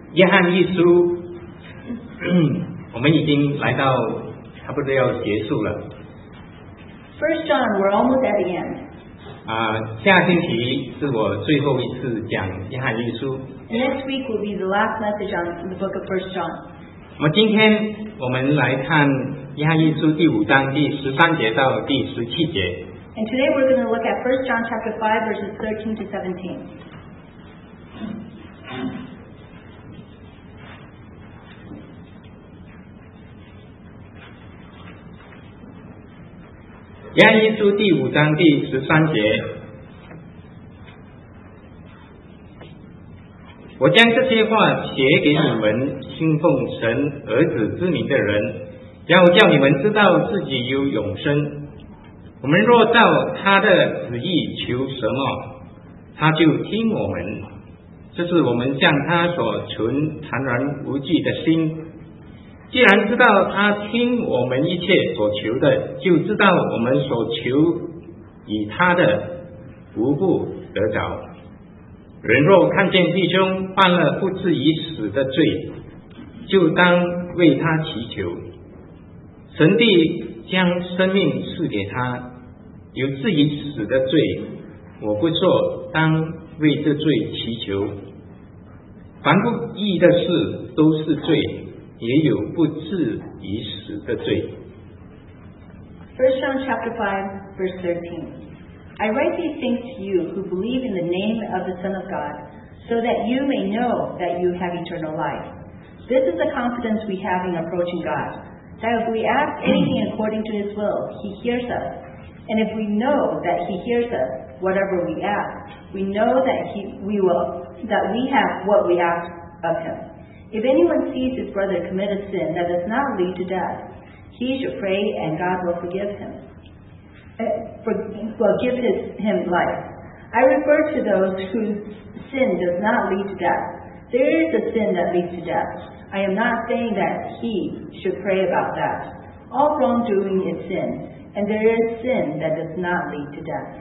约翰一书我们已经来到差不多要结束了。 1 John, we're almost at the end. 下星期是我最后一次讲约翰一书。 Next week will be the last message on the book of 1 John. 那么今天我们来看约翰一书第5章第13节到第17节。 And today we're going to look at 1 John chapter 5 verses 13 to 17. 约翰一书第5章第13节，我将这些话写给你们信奉神儿子之名的人，然后叫你们知道自己有永生。我们若照他的旨意求什么，他就听我们。这是我们向他所存坦然无惧的心。既然知道他听我们一切所求的，就知道我们所求以他的无不得着。人若看见弟兄犯了不至于死的罪，就当为他祈求。神必将生命赐给他，有至于死的罪，我不说，当为这罪祈求。凡不义的事都是罪，也有不至于死的罪。 1 John chapter 5 verse 13. I write these things to you who believe in the name of the Son of God, so that you may know that you have eternal life. This is the confidence we have in approaching God, that if we ask anything according to His will, He hears us. And if we know that He hears us, whatever we ask, we know that we have what we ask of Him. If anyone sees his brother commit a sin that does not lead to death, he should pray and God will forgive him. Him life. I refer to those whose sin does not lead to death. There is a sin that leads to death. I am not saying that he should pray about that. All wrongdoing is sin, and there is sin that does not lead to death.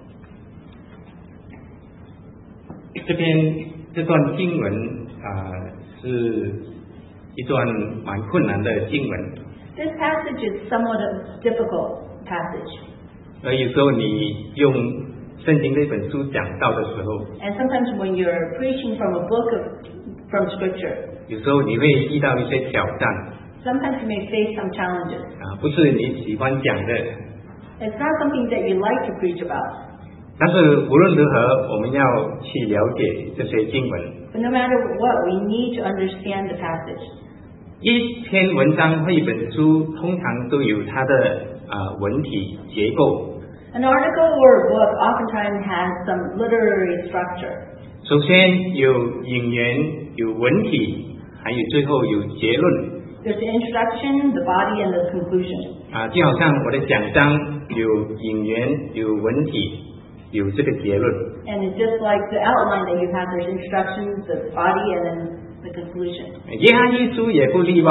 这段经文是一段蛮困难的经文。 This passage is somewhat a difficult passage. 有时候你用圣经这本书讲道的时候， And sometimes when you're preaching from a book from Scripture, 有时候你会遇到一些挑战。 sometimes you may face some challenges. 不是你喜欢讲的。 It's not something that you like to preach about. 但是无论如何，我们要去了解这些经文。 But no matter what, we need to understand the passage. 一篇文章绘本书通常都有它的文体结构。 An article or a book oftentimes has some literary structure. 首先有引言，有文体，还有最后有结论。 There's the introduction, the body, and the conclusion. 就好像我的讲章有引言，有文体，有这个结论。 And it's just like the outline that you have. There's introduction, the body, and then the conclusion. 约翰一书也不例外。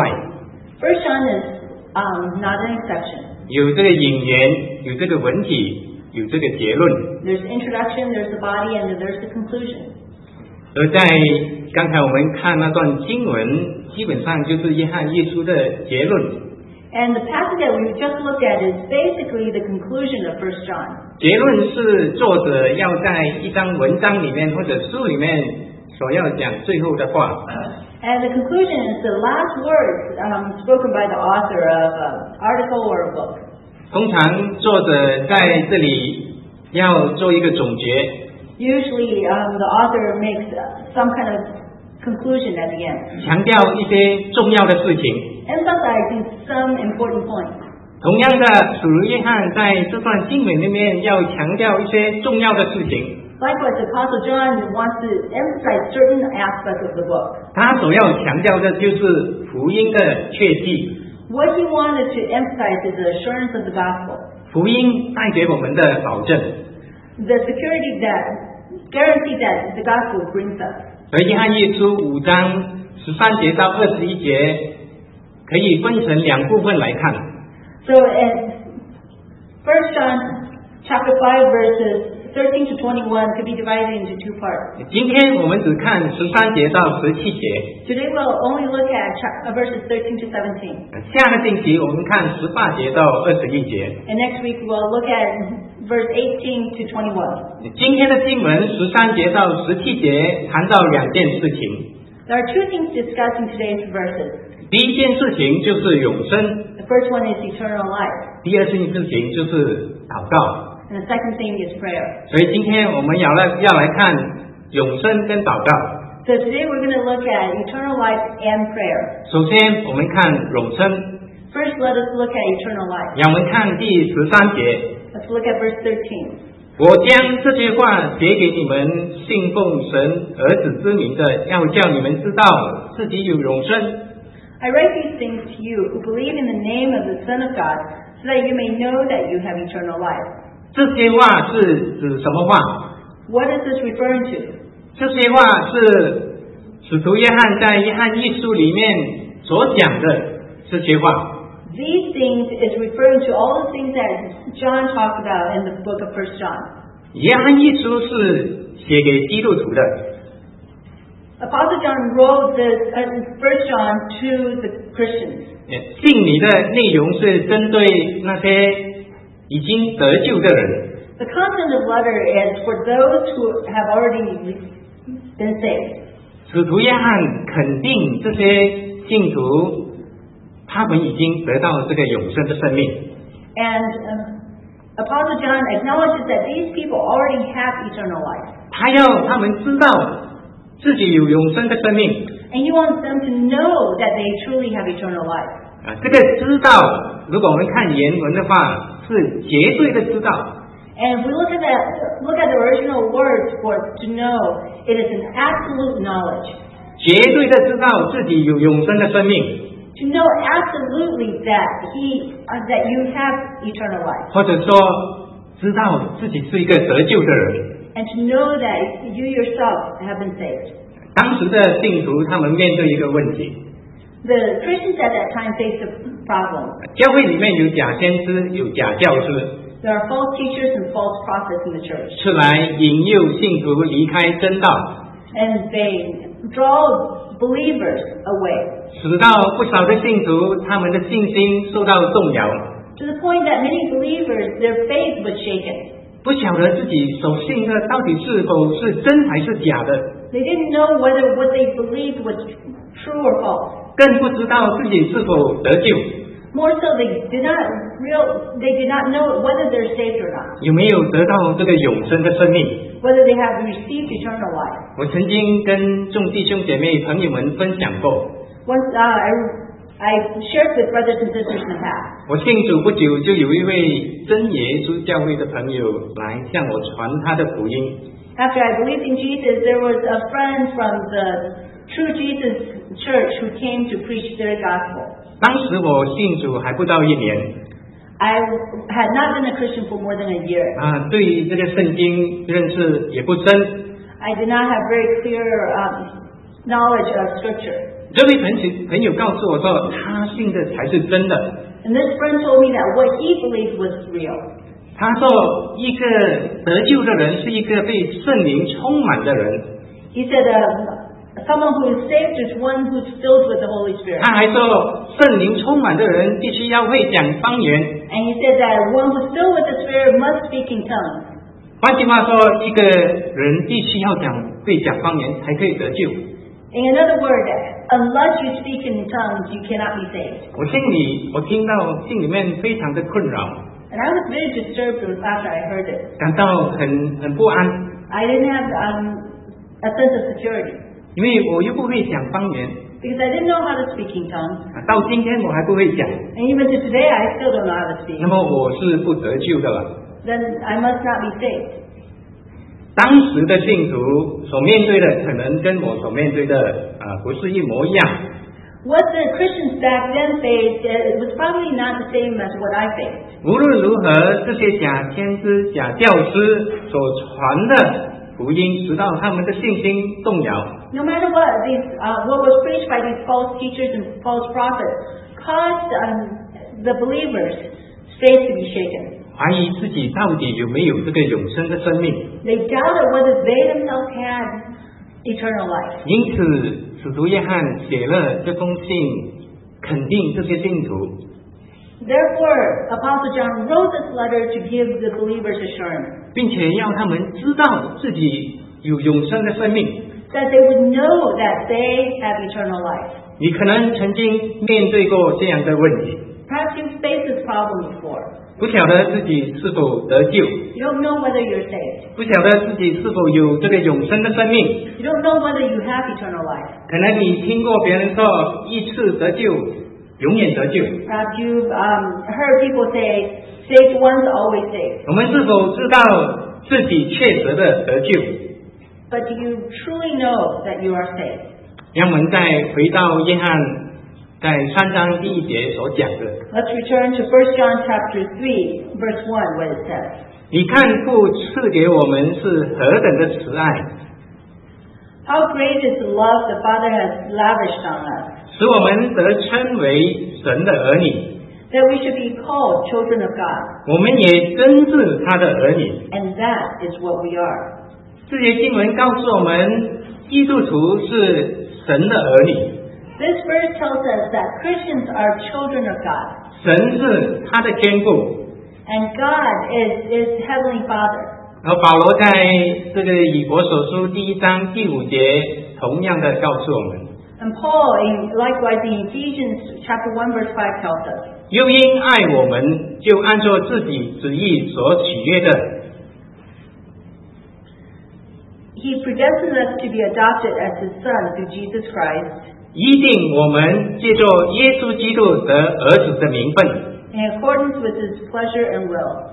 1 John is not an exception. 有这个引言，有这个文体，有这个结论。 There's the introduction, there's the body, and then there's the conclusion. 而在刚才我们看那段经文，基本上就是约翰一书的结论。 And the passage that we just looked at is basically the conclusion of 1 John. 结论是作者要在一张文章里面或者书里面所要讲最后的话。 And the conclusion is the last words spoken by the author of an article or a book. 通常作者在这里要做一个总结。 Usually the author makes some kind of conclusion at the end. 强调一些重要的事情。 Emphasizing some important points. 同样的，使徒约翰在这段经文里面要强调一些重要的事情。 Likewise, Apostle John wants to emphasize certain aspects of the book. 他所要强调的就是福音的确据。 What he wanted to emphasize is the assurance of the gospel. 福音带给我们的保证。 The security guarantee that the gospel brings us. 而约翰一书5章13节到21节可以分成2部分来看。 So in 1 John chapter 5 verses 13 to 21 could be divided into two parts. 今天我们只看13节到17节， Today we'll only look at verses 13 to 17. 下个星期我们看18节到21节。 And next week we'll look at verse 18 to 21. 今天的经文13节到17节谈到两件事情， There are two things discussed in today's verses. 第一件事情就是永生， The first one is eternal life, 第二件事情就是祷告。 and the second thing is prayer. 所以今天我们要来看永生跟祷告。 So today we're going to look at eternal life and prayer. 首先我们看永生， First, let us look at eternal life. 让我们看第13节。 Let's look at verse 13. 我将这句话写给你们信奉神儿子之名的，要叫你们知道自己有永生。 I write these things to you who believe in the name of the Son of God, so that you may know that you have eternal life. 这些话是指什么话？ What is this referring to? 这些话是使徒约翰在约翰一书里面所讲的这些话。 These things is referring to all the things that John talked about in the book of 1 John. 约翰一书是写给基督徒的， Apostle John wrote this 1 John to the Christians. 信里的内容是针对那些已经得救的人。 The content of the letter is for those who have already been saved. 使徒约翰肯定这些信徒，他们已经得到这个永生的生命。 And Apostle John acknowledges that these people already have eternal life. 他要他们知道自己有永生的生命。 And he wants them to know that they truly have eternal life. 这个知道，如果我们看原文的话，是绝对的知道。 And if we look at the original words for to know, it is an absolute knowledge. 绝对的知道自己有永生的生命， To know absolutely that you have eternal life. 或者说知道自己是一个得救的人。 And to know that you yourself have been saved. 当时的信徒他们面对一个问题， The Christians at that time faced a problem. 教会里面有假先知，有假教师， There are false teachers and false prophets in the church. 出来引诱信徒离开真道， And they draw believers away. 使到不少的信徒他们的信心受到动摇， To the point that many believers, their faith was shaken. 不晓得自己所信的到底是否是真还是假的， They didn't know whether what they believed was true or false. 更不知道自己是否得救， More so, they did not know whether they're saved or not, 有没有得到这个永生的生命。 whether they have received eternal life. 我曾经跟众弟兄姐妹朋友们分享过， Once I shared with brothers and sisters in the past. 我信主不久，就有一位真耶稣教会的朋友来向我传他的福音。 After I believed in Jesus, there was a friend from the True Jesus Church who came to preach their gospel. 当时我信主还不到1年 I had not been a Christian for more than a year. 对于这个圣经认识也不深。 I did not have very clear knowledge of Scripture. 这位朋友告诉我说，他信的才是真的。 And this friend told me that what he believed was real. 他说，一个得救的人是一个被圣灵充满的人。 He said someone who is saved is one who's filled with the Holy Spirit. 他还说，圣灵充满的人必须要会讲方言。 And he said that one who's filled with the Spirit must speak in tongues. 换句话说，一个人必须要会讲方言才可以得救。 In another word, unless you speak in tongues, you cannot be saved. 我听到心里面非常的困扰， And I was very disturbed after I heard it. 感到很不安， I didn't have a sense of security 因为我又不会讲方言， because I didn't know how to speak in tongues. 到今天我还不会讲， And even to today, I still don't know how to speak. 那么我是不得救的了。 Then I must not be saved. 当时的信徒所面对的，可能跟我所面对的不是一模一样。 What the Christians back then faced was probably not the same as what I faced. 无论如何，这些假先知、假教师所传的福音，使到他们的信心动摇。 No matter what, what was preached by these false teachers and false prophets caused the believers' faith to be shaken. 怀疑自己到底有没有这个永生的生命。 They doubted whether they themselves had eternal life. 因此，使徒约翰写了这封信，肯定这些信徒， Therefore, Apostle John wrote this letter to give the believers assurance 并且要他们知道自己有永生的生命。 that they would know that they have eternal life. 你可能曾经面对过这样的问题， Perhaps you've faced this problem before. 不晓得自己是否得救， You don't know whether you're saved. 不晓得自己是否有这个永生的生命。 You don't know whether you have eternal life. 可能你听过别人说一次得救，永远得救。 Perhaps you've heard people say, saved once, always saved. 我们是否知道自己确实的得救？ But do you truly know that you are saved? 让我们再回到约翰在3章第1节所讲的， Let's return to 1 John chapter 3, verse 1, where it says, 你看父赐给我们是何等的慈爱， How great is the love the Father has lavished on us, 使我们得称为神的儿女， that we should be called children of God. 我们也真是他的儿女。 And that is what we are. 这些经文告诉我们，基督徒是神的儿女， This verse tells us that Christians are children of God, 神是他的天父。 and God is His Heavenly Father. 而保罗在这个以弗所书第1章第5节，同样的告诉我们， And Paul, likewise in Ephesians chapter 1, verse 5 tells us, 又因爱我们，就按照自己旨意所喜悦的， He predestined us to be adopted as His sons through Jesus Christ, 一定我们借着耶稣基督得儿子的名分。 in accordance with His pleasure and will.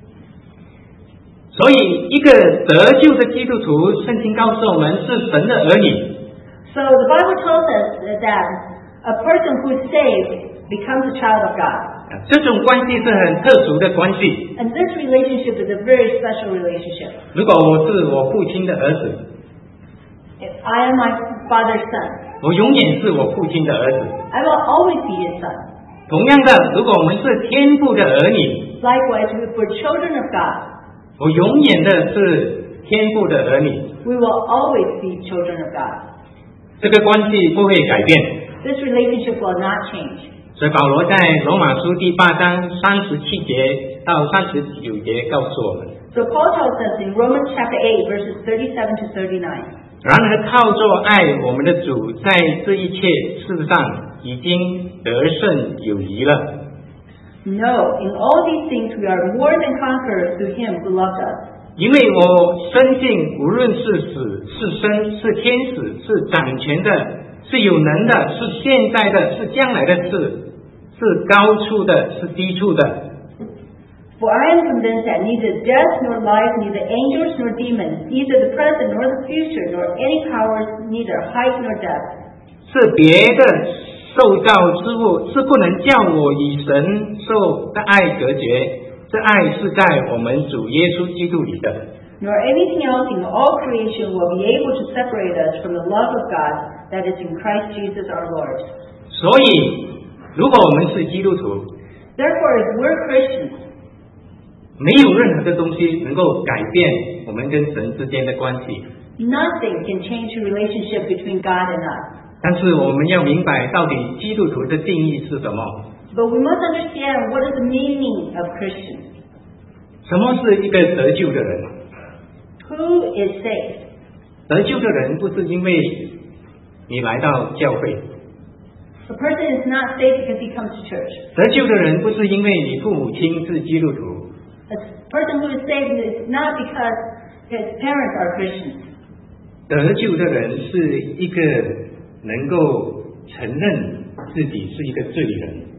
所以，一个得救的基督徒，圣经告诉我们是神的儿女。 So the Bible tells us that a person who is saved becomes a child of God. 这种关系是很特殊的关系。 And this relationship is a very special relationship. 如果我是我父亲的儿子， If I am my father's son, 我永远是我父亲的儿子。 I will always be his son. 同样的，如果我们是天父的儿女， Likewise, if we're children of God, 我永远的是天父的儿女。 we will always be children of God. 这个关系不会改变。 This relationship will not change. 所以保罗在罗马书第8章37节到39节告诉我们， So Paul tells us in Romans chapter 8, verses 37 to 39, 然而靠着爱我们的主，在这一切事上已经得胜有余了。 No, in all these things we are more than conquerors through Him who loved us. 因为我深信，无论是死是生，是天使，是掌权的，是有能的，是现在的，是将来的事，是高处的，是低处的， For I am convinced that neither death nor life, neither angels nor demons, neither the present nor the future, nor any powers, neither height nor depth, 是别的受造之物，是不能叫我与神受的爱隔绝。这爱是在我们主耶稣基督里的。 nor anything else in all creation will be able to separate us from the love of God that is in Christ Jesus our Lord. 所以，如果我们是基督徒， Therefore, if we're Christians, 没有任何的东西能够改变我们跟神之间的关系。 nothing can change the relationship between God and us. 但是我们要明白，到底基督徒的定义是什么？ But we must understand what is the meaning of Christian. 什么是一个得救的人？ Who is saved? 得救的人不是因为你来到教会， A person is not saved because he comes to church. 得救的人不是因为你父母亲是基督徒， A person who is saved is not because his parents are Christians. 得救的人是一个能够承认自己是一个罪人。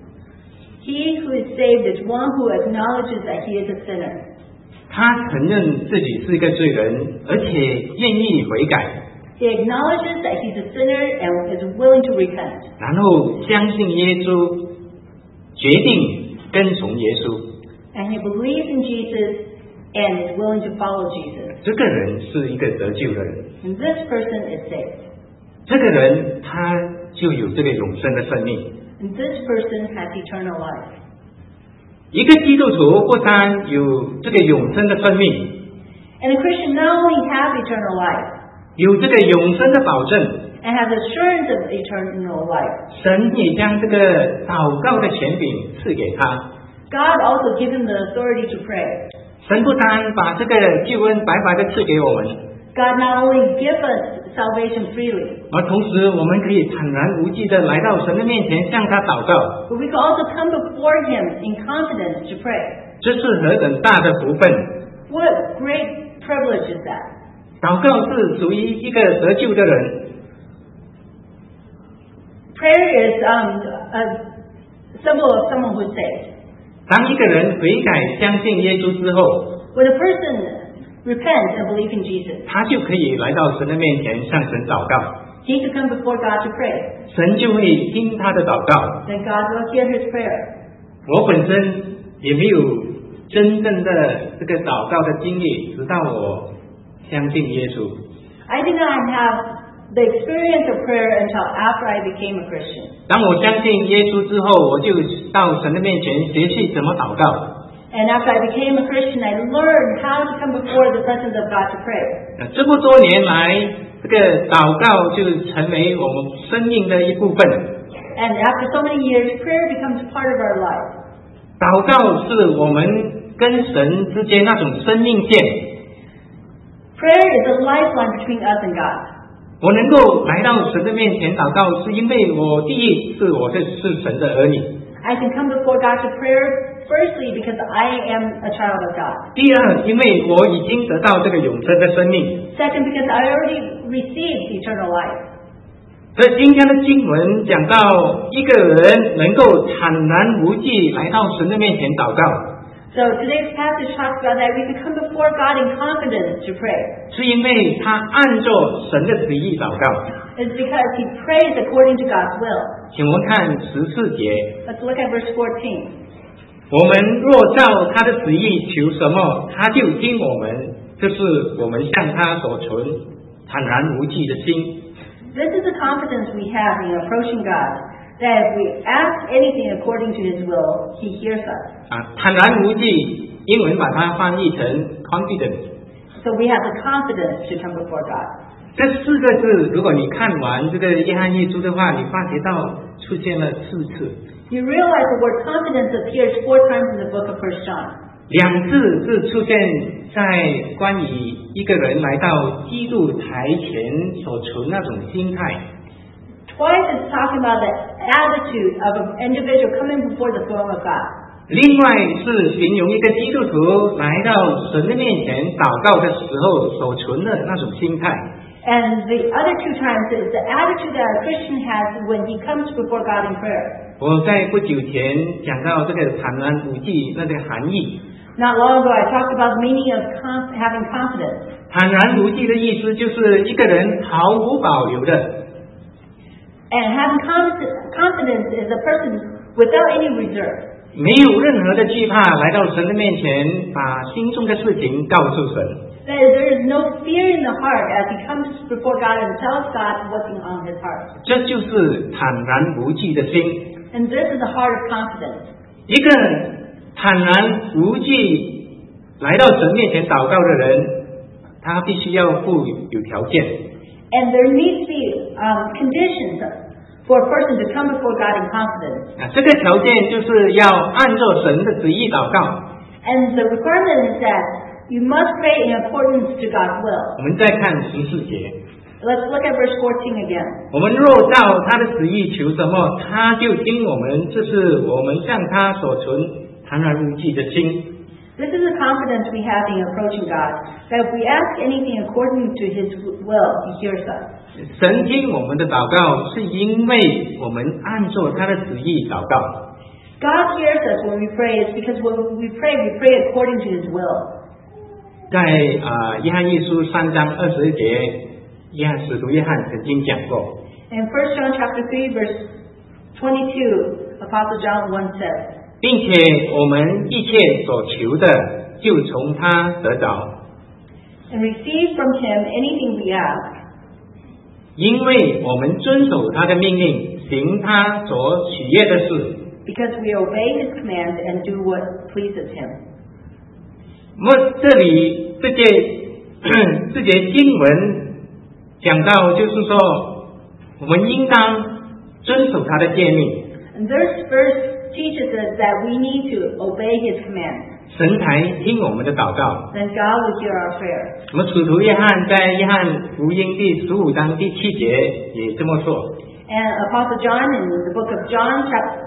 He who is saved is one who acknowledges that he is a sinner. 他承认自己是一个罪人，而且愿意悔改， He acknowledges that he's a sinner and is willing to repent. 然后相信耶稣，决定跟从耶稣。 And he believes in Jesus and is willing to follow Jesus. 这个人是一个得救的人， And this person is saved. 这个人他就有这个永生的生命。 And this person has eternal life. 一个基督徒不单有这个永生的生命， And a Christian not only has eternal life 有这个永生的保证， and has assurance of eternal life, 神也将这个祷告的权柄赐给他。 God also gives him the authority to pray. 神不单把这个救恩白白的赐给我们， God not only gives us salvation freely, 而同时我们可以坦然无惧的来到神的面前向他祷告， but we can also come before him in confidence to pray. 这是何等大的福分！ What a great privilege is that? 祷告是属于一个得救的人， Prayer is a symbol of someone who's saved. 当一个人悔改相信耶稣之后， When a person repents and believes in Jesus, 他就可以来到神的面前向神祷告， he can come before God to pray. 神就会听他的祷告。 Then God will hear his prayer. 我本身也没有真正的这个祷告的经历，直到我相信耶稣。 I did not have the experience of prayer until after I became a Christian. 当我相信耶稣之后，我就到神的面前学习怎么祷告。 And after I became a Christian, I learned how to come before the presence of God to pray. 这么多年来，这个祷告就成为我们生命的一部分。 And after so many years, prayer becomes part of our life. 祷告是我们跟神之间那种生命线。 Prayer is a lifeline between us and God. 我能够来到神的面前祷告，是因为我第一是我是神的儿女， I can come before God to prayer firstly because I am a child of God. 第二，因为我已经得到这个永生的生命。 Second, because I already received eternal life. 所以今天的经文讲到一个人能够坦然无惧来到神的面前祷告， So today's passage talks about that we can come before God in confidence to pray. 是因为他按照神的旨意祷告。 It's because he prays according to God's will. 请我们看14节， Let's look at verse 14. 我们若照他的旨意求什么，他就听我们，这是我们向他所存坦然无惧的心。 This is the confidence we have in approaching God, that if we ask anything according to his will, he hears us. 坦然无惧，英文把它翻译成 confidence。 So we have the confidence to come before God. 这4个字，如果你看完这个约翰一书的话，你发觉到出现了4次。 You realize the word confidence appears 4 times in the book of 1 John. 2次是出现在关于一个人来到基督台前所存那种心态。 Twice it's talking about the attitude of an individual coming before the throne of God. 另外是形容一个基督徒来到神的面前祷告的时候所存的那种心态。 And the other 2 times is the attitude that a Christian has when he comes before God in prayer. 我在不久前讲到这个坦然无惧那个含义。 Not long ago I talked about the meaning of having confidence. 坦然无惧的意思就是一个人毫无保留的， And having confidence is a person without any reserve. 没有任何的惧怕，来到神的面前，把心中的事情告诉神。 That is, there is no fear in the heart as he comes before God and tells God what's on his heart. 这就是坦然无惧的心。 And this is the heart of confidence. 一个坦然无惧来到神面前祷告的人，他必须要附有条件。 And there needs to be conditions for a person to come before God in confidence. 这个条件就是要按照神的旨意祷告。 And the requirement is that you must pray in accordance to God's will. 我们再看14节， Let's look at verse 14 again. 我们若照他的旨意求什么，他就听我们，这是我们向他所存坦然无惧的心。 This is the confidence we have in approaching God, that if we ask anything according to his will, he hears us. 神听我们的祷告，是因为我们按照他的旨意祷告。 God hears us when we pray, is because when we pray according to his will. 在约翰一书3章21节，使徒约翰曾经讲过， In 1 John chapter 3, verse 22, Apostle John 1 says, 并且我们一切所求的，就从他得着， And receive from him anything we ask, 因为我们遵守他的命令，行他所喜悦的事。 because we obey His commands and do what pleases Him. 这里这节经文讲到，就是说我们应当遵守他的诫命。 And this verse teaches us that we need to obey His commands. 神才听我们的祷告。 Then God will hear our prayers. 我们使徒约翰在约翰福音第15章第7节也这么说。 And Apostle John in the book of John,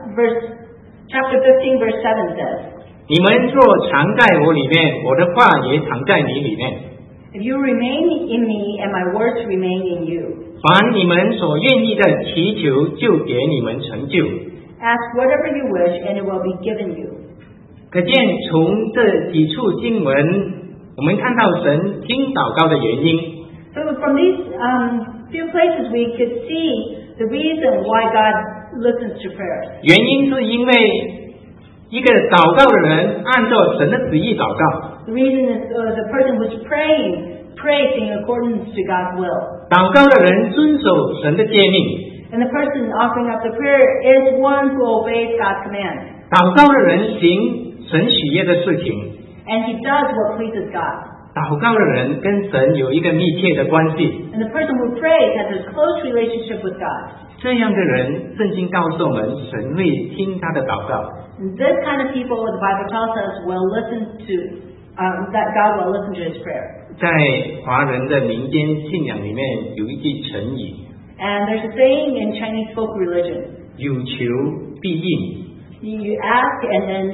chapter 15, verse 7 says, 你们若常在我里面，我的话也常在你里面。 If you remain in me and my words remain in you, 凡你们所愿意的祈求，就给你们成就。 ask whatever you wish and it will be given you. 可见从这几处经文，我们看到神听祷告的原因。 So from these few places we could see the reason why God listens to prayers. 原因是因为一个祷告的人按照神的旨意祷告。 The reason is the person who's praying prays in accordance to God's will. 祷告的人遵守神的诫命。 And the person offering up the prayer is one who obeys God's command. 祷告的人行神喜悦的事情。 And he does what pleases God. 祷告的人跟神有一个密切的关系。 And the person who prays has a close relationship with God. 这样的人，圣经告诉我们，神会听他的祷告。 And this kind of people, the Bible tells us, will listen to that God will listen to his prayer. 在华人的民间信仰里面有一句成语， And there's a saying in Chinese folk religion: 有求必应。 you ask and then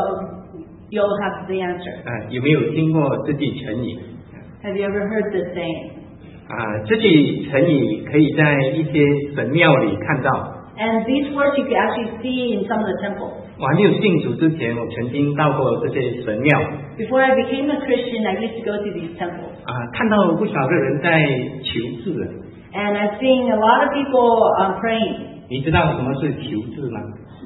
you'll have the answer. 有没有听过这句成语？ Have you ever heard this saying? 这句成语可以在一些神庙里看到。 And these words you can actually see in some of the temples. 我还没有信主之前，我曾经到过这些神庙。 Before I became a Christian, I used to go to these temples. 看到不少的人在求治。 And I've seen a lot of people praying. 你知道什么是求治吗？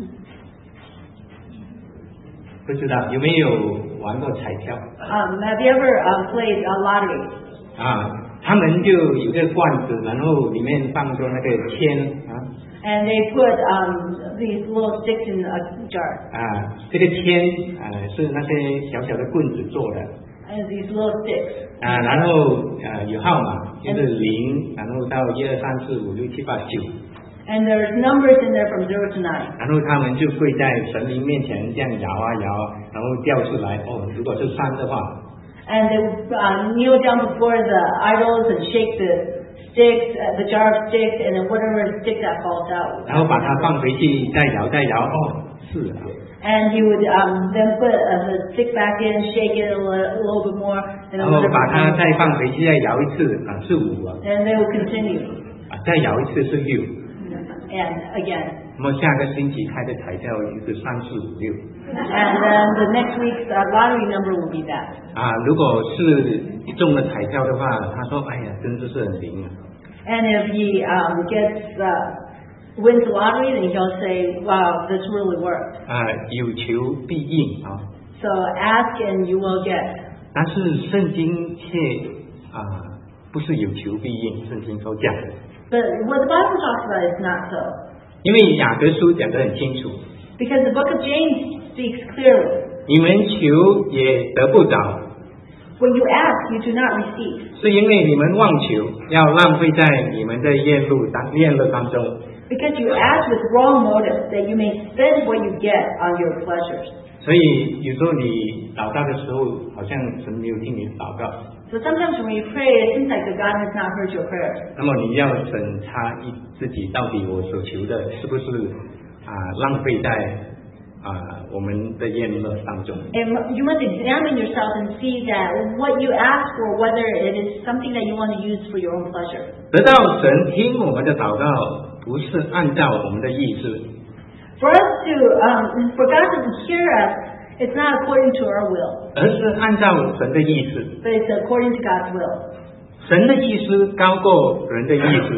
不知道，有没有玩过彩票？ Have you ever played lottery? 他们就有个罐子，然后里面放着那个签。 And they put these little sticks in a jar. 这个签是那些小小的棍子做的。 And these little sticks. 然后有号码，就是0，然后到1、2、3、4、5、6、7、8、9。 And there's numbers in there from 0 to 9. 然后他们就跪在神明面前这样摇啊摇，然后掉出来。如果是3的话。 And they kneel down before the idols and shake the sticks, the jar of sticks, and then whatever stick that falls out. 然后把它放回去，再摇再摇。4。 And he would then put the stick back in, shake it a little bit more, and 然后把它再放回去，再摇一次，是5。 And they will continue. 再摇一次是6。 And again. 那么下个星期开的彩票就是3、4、5、6。 And then the next week's lottery number will be that. 如果是中了彩票的话，他说：“哎呀，真的是很灵啊。” And if he wins the lottery, then he'll say, "Wow, this really worked." 有求必应啊。 So ask and you will get. 但是圣经却不是有求必应，圣经说这样。 But what the Bible talks about is not so. 因为雅各书讲得很清楚。 Because the book of James speaks clearly. 你们求也得不着。 When you ask, you do not receive. 是因为你们妄求，要浪费在你们的宴乐当中。 Because you ask with wrong motives, that you may spend what you get on your pleasures. 所以有时候你祷告的时候，好像神没有听你祷告。 So sometimes when you pray, it seems like that God has not heard your prayers. 那么你要审查自己，到底我所求的是不是浪费在我们的宴乐当中。 And you must examine yourself and see that what you ask for, whether it is something that you want to use for your own pleasure. 得到神听我们的祷告，不是按照我们的意思。 For God to hear us, it's not according to our will, 而是按照神的意思。 but it's according to God's will. 神的意思高过人的意思。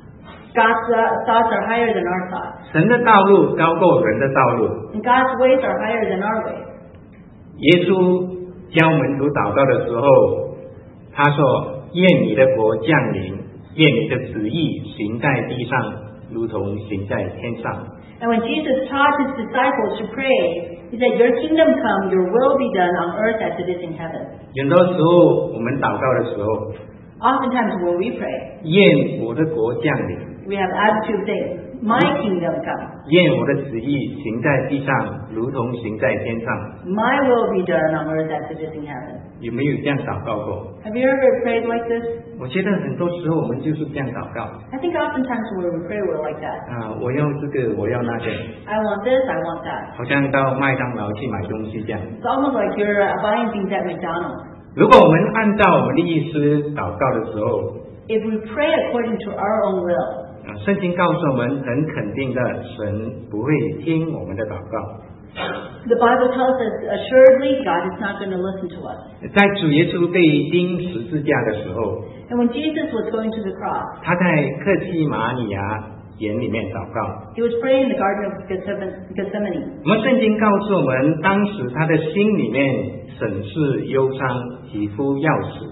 God's thoughts are higher than our thoughts. 神的道路高过人的道路。 And God's ways are higher than our ways. 耶稣教门徒祷告的时候，他说：“愿你的国降临，愿你的旨意行在地上，如同行在天上。” And when Jesus taught his disciples to pray, he said, "Your kingdom come, your will be done on earth as it is in heaven." 很多时候我们祷告的时候， Oftentimes when we pray, 愿我的国降临， we have attitude saying, "My kingdom come, 愿我的旨意行在地上，如同行在天上。 my will be done on earth as it is in heaven." 有没有这样祷告过？ Have you ever prayed like this? 我觉得很多时候我们就是这样祷告 I think oftentimes when we pray, we're like that. 啊，我要这个，我要那个， I want this, I want that. 好像到麦当劳去买东西这样。 It's almost like you're buying things at McDonald's. 如果我们按照我们的意思祷告的时候， If we pray according to our own will, 圣经告诉我们很肯定的，神不会听我们的祷告。 the Bible tells us assuredly God is not going to listen to us. 在主耶稣被钉十字架的时候， And when Jesus was going to the cross, 他在客西马尼亚园里面祷告。 he was praying in the Garden of Gethsemane. 我们圣经告诉我们，当时他的心里面甚是忧伤，几乎要死。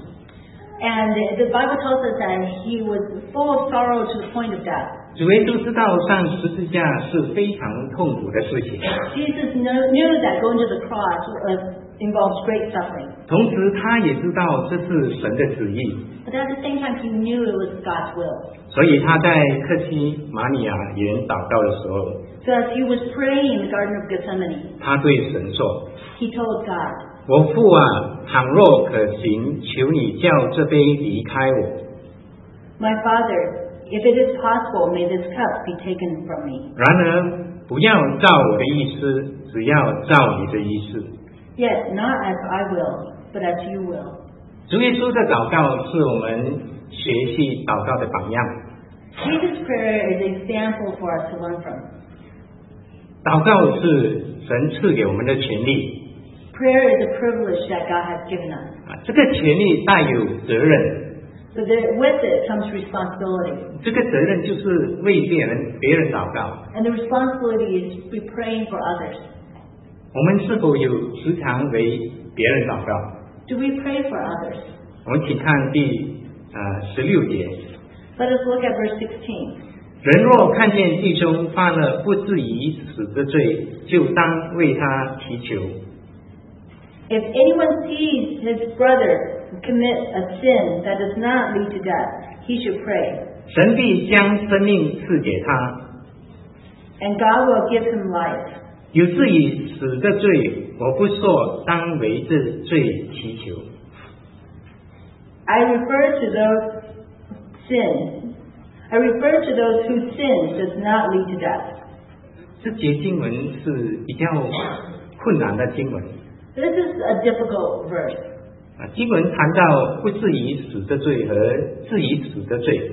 And the Bible tells us that he was full of sorrow to the point of death. 主耶稣知道上十字架是非常痛苦的事情， Jesus knew that going to the cross involves great suffering. 同时他也知道这是神的旨意， But at the same time, he knew it was God's will. 所以他在客西马尼亚园祷告的时候， So as he was praying in the Garden of Gethsemane, 他对神说 he told God, 我父啊，倘若可行，求你叫这杯离开我。 "My Father, if it is possible, may this cup be taken from me. 然而不要照我的意思，只要照你的意思。 Yet not as I will, but as you will." 主耶稣的祷告是我们学习祷告的榜样。 Jesus' prayer is an example for us to learn from. 祷告是神赐给我们的权利 Prayer is a privilege that God has given us. 啊，这个权利带有责任， So with it comes responsibility. 这个责任就是为别人祷告。 And the responsibility is to be praying for others. 我们是否有时常为别人祷告？ Do we pray for others? 我们请看第16节。 Let us look at verse 16. 人若看见弟兄犯了不至于死的罪，就当为他祈求。 If anyone sees his brother commit a sin that does not lead to death, he should pray, 神必将生命赐给他， and God will give him life. 有至于死的罪，我不说当为这罪祈求。 I refer to those whose sin does not lead to death. 这节经文是比较困难的经文 This is a difficult verse. 啊，经文谈到不至于死的罪和至于死的罪。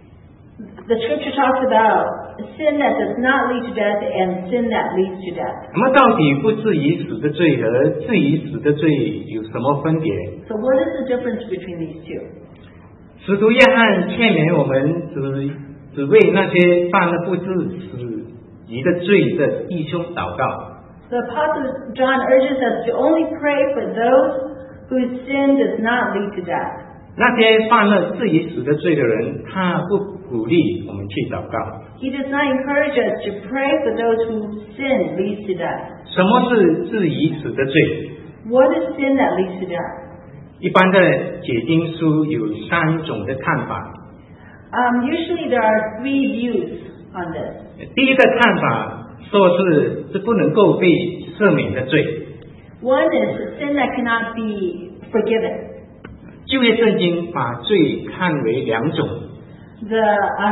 The scripture talks about sin that does not lead to death and sin that leads to death. 那么到底不至于死的罪和至于死的罪有什么分别？ So what is the difference between these two? 使徒约翰劝勉我们只为那些犯了不至死于的罪的弟兄祷告。 The Apostle John urges us to only pray for those whose sin does not lead to death. 那些犯了至于死的罪的人，他不鼓励我们去祷告。 He does not encourage us to pray for those whose sin leads to death. 什么是至于死的罪？ What is sin that leads to death? 一般的解经书有3种的看法。 Usually there are 3 views on this. 第一个看法说是不能够被赦免的罪。 One is sin that cannot be forgiven. 旧约圣经把罪看为2种， The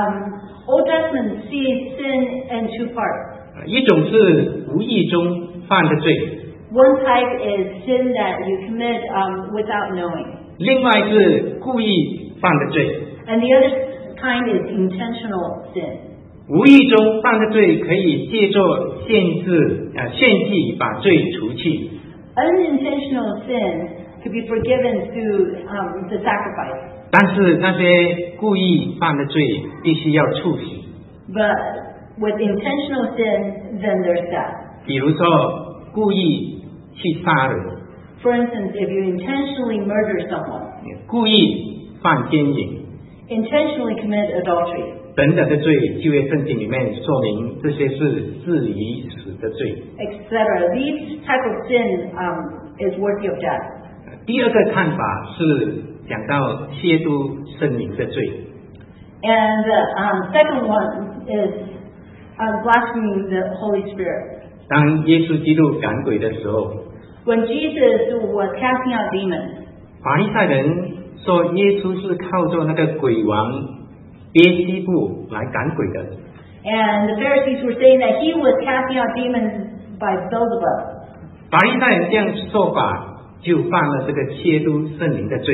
Old Testament sees sin in 2 parts. 一种是无意中犯的罪， One type is sin that you commit without knowing. 另外是故意犯的罪。 And the other kind is intentional sin. 无意中犯的罪可以借作献祭把罪除去， Unintentional sin could be forgiven through the sacrifice. 但是那些故意犯的罪必须要处死。 But with intentional sin, then there's death. 比如说故意去杀人， For instance, if you intentionally murder someone, 故意犯奸淫， intentionally commit adultery. 等等的罪，旧约圣经里面说明这些是至于死的罪。 Etc. These type of sin is worthy of death. 第二个看法是讲到亵渎圣灵的罪。 And the second one is blaspheming the Holy Spirit. 当耶稣基督赶鬼的时候， When Jesus was casting out demons, 法利赛人说耶稣是靠着那个鬼王别西卜来赶鬼的。 and the Pharisees were saying that he was casting out demons by Beelzebub. 法利赛人这样说法，就犯了这个亵渎圣灵的罪。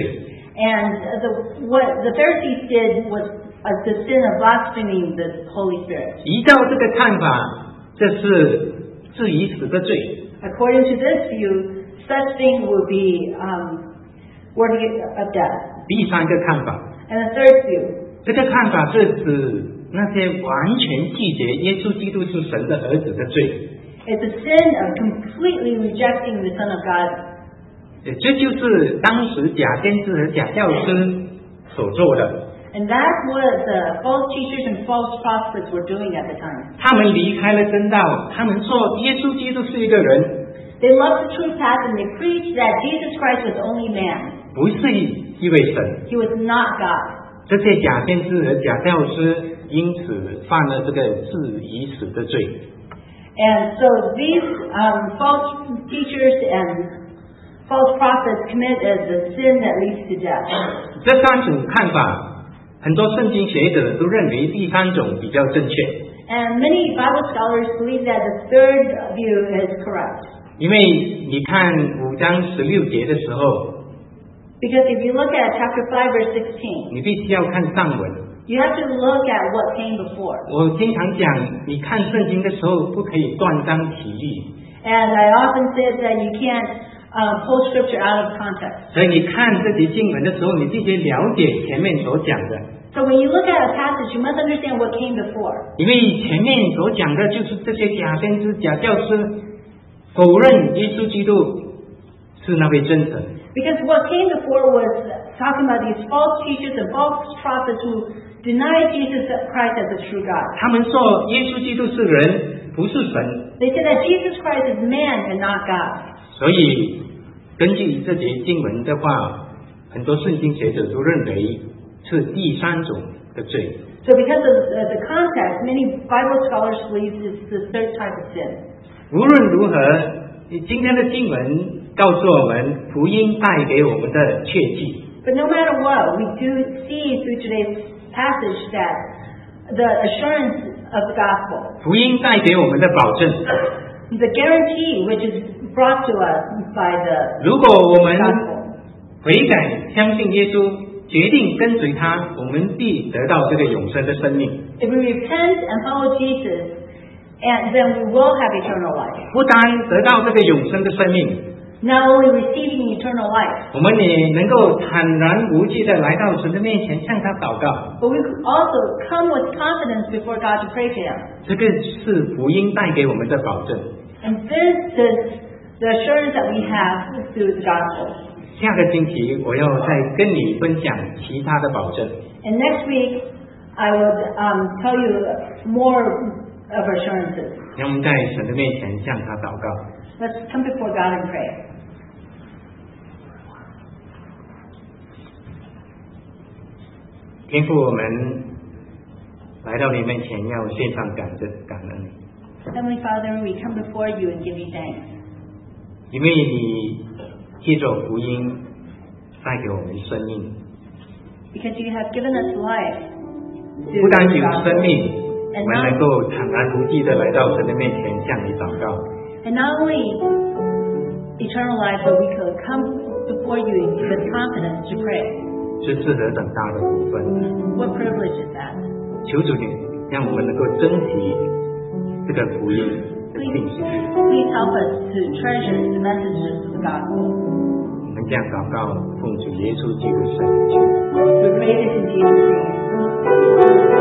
And what the Pharisees did was the sin of blaspheming the Holy Spirit. 依照这个看法，这是至于死的罪。 According to this view, such thing would be worthy of death. 第三个看法， And the third view, 这个看法是指那些完全拒绝耶稣基督是神的儿子的罪。 is the sin of completely rejecting the Son of God. 这就是当时假先知和假教师所做的。 And that's what the false teachers and false prophets were doing at the time. 他们离开了真道，他们说耶稣基督是一个人， They left the true path and they preached that Jesus Christ was only man. 不是一位神。 He was not God. 这些假先知和假教师因此犯了这个至于死的罪。 And so these false teachers and false prophets committed the sin that leads to death. 这三种看法，很多圣经学者都认为第三种比较正确， And many Bible scholars believe that the third view is correct. 因为你看5章16节的时候， Because if you look at chapter 5 verse 16, 你必须要看上文。 you have to look at what came before. 我经常讲，你看圣经的时候不可以断章取义， And I often said that you can't pull scripture out of context. 所以你看这节经文的时候，你必须了解前面所讲的， So when you look at a passage, you must understand what came before. 因为前面所讲的就是这些假先知、假教师否认耶稣基督是那位真神。 Because what came before was talking about these false teachers and false prophets who denied Jesus Christ as the true God. 他们说耶稣基督是人，不是神。 They said that Jesus Christ is man and not God. 所以根据这节经文的话，很多圣经学者都认为是第三种的罪。 So because of the context, many Bible scholars believe this is the third type of sin. 无论如何，今天的经文告诉我们，福音带给我们的确据。 But no matter what, we do see through today's passage that the assurance of the gospel, 福音带给我们的保证。 the guarantee which is brought to us by the 如果我们 gospel. 悔改，相信耶稣，决定跟随他，我们必得到这个永生的生命。 If we repent and follow Jesus, and then we will have eternal life. 不单得到这个永生的生命， Not only receiving eternal life, 我们也能够坦然无惧的来到神的面前，向他祷告。 but we could also come with confidence before God to pray to Him. 这个是福音带给我们的保证。 And this is the assurance that we have through the gospel. 下个星期我要再跟你分享其他的保证。 And next week, I will tell you more of assurances. 让我们在神的面前向他祷告。 Let's come before God and pray. 天父，我们来到你面前，要献上感恩， Heavenly Father, we come before you and give you thanks. 因为你借着福音带给我们生命， Because you have given us life 不单有 through the 生 gospel. 命，我们能够坦然无惧的来到神的面前向你祷告。 And not only eternal life, but we could come before you with confidence to pray. 这是何等大的福分！ What privilege is that? 求主你让我们能够珍惜这个福音的信息。 Please help us to treasure the messages of the gospel. 我们这样祷告，奉主耶稣基督圣名求。 We pray this in Jesus' name.